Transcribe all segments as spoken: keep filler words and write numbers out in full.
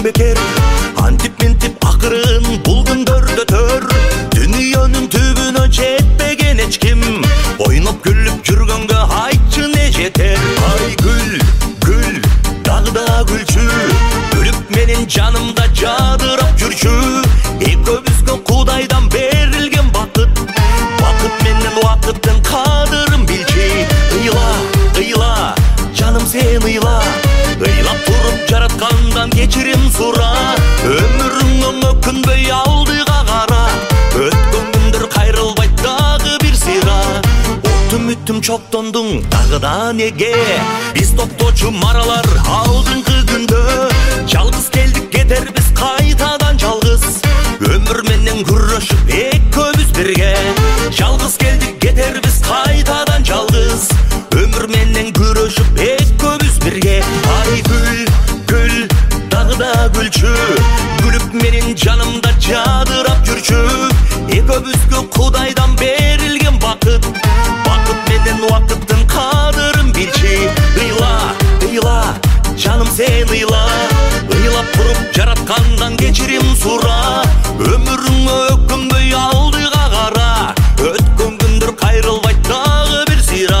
бекер. Антип ментип акырын бул күндөрдө төр. Дүйнөнүн түбүнө жетпеген эч ким. Ойноп күлүп жүргөнгө айтчы не жетер. Ай гүл, гүл, дагы да гүлчү. Күлүп менин жанымда жадырап жүрчү. Экөөбүзгө Кудайдан берилген бакыт. Бакыт менен убакыттын кадырын билчи. Ыйла, ыйла, жаным сен ыйла. Ыйлап туруп жараткандан кечирим сура. Өмүрүң өкүнбөй алдыга кара. Өткөн күндөр кайрылбайт дагы бир сыйра. Оттум үттүм чоктондуң дагы да неге? Биз токточу маралар алдыңкы күндө. Жалгыз келдик кетербиз кайтадан жалгыз. Өмүр менен күрөшүп экөөбүз бирге. Жалгыз келдик кетербиз кайтадан жалгыз. Өмүр менен күрөшүп экөөбүз бирге. Ай гүл, гүл, дагы да гүлчү. Күлүп менин жанымда жадырап жүрчү. Экөөбүзгө Кудайдан берилген бакыт. Бакыт менен убакыттын кадырын билчи. Ыйла, ыйла, жаным сен ыйла. Ыйлап туруп жараткандан кечирим сура. Өмүрүң өкүнбөй алдыга кара. Өткөн күндөр кайрылбайт дагы бир сыйра.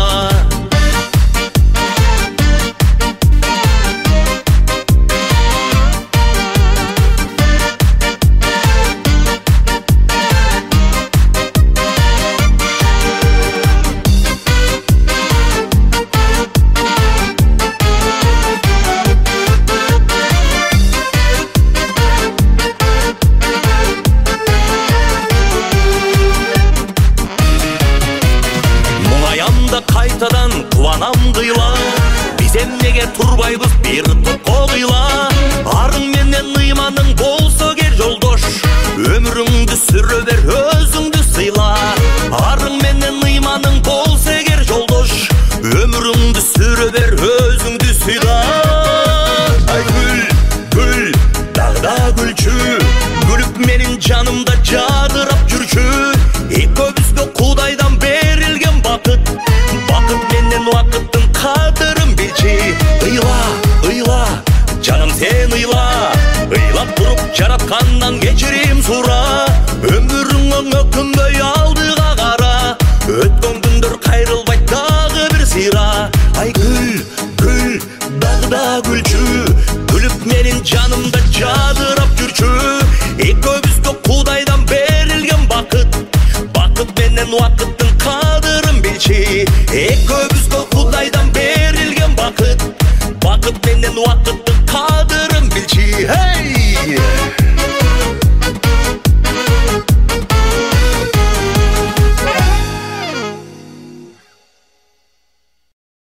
Кайтадан кубанам кыйла. Биз эмнеге турбайбыз бир топко кыйла. Арың менен ыйманың болсо кер жолдош. Өмүрүңдү сүрө бер, өзүңдү сыйла. Арың менен ыйманың болсо кер жолдош. Өмүрүңдү сүрө бер, өзүңдү сыйла. Ай гүл, гүл, дагы да гүлчү. Күлүп менин жанымда жадырап жүрчү. Экөөбүзгө Кудайдан берилген бакыт. Бакыт менен убакыттын кадырын билчи. Ыйла, ыйла, жаным сен ыйла. Ыйлап туруп жараткандан кечирим сура. Өмүрүң өкүнбөй алдыга кара. Өткөн күндөр кайрылбайт дагы бир сыйра. Ай гүл, гүл, дагы да гүлчү. Күлүп менин жанымда жадырап жүрчү. Экөөбүзгө Кудайдан берилген бакыт. Бакыт менен убакыт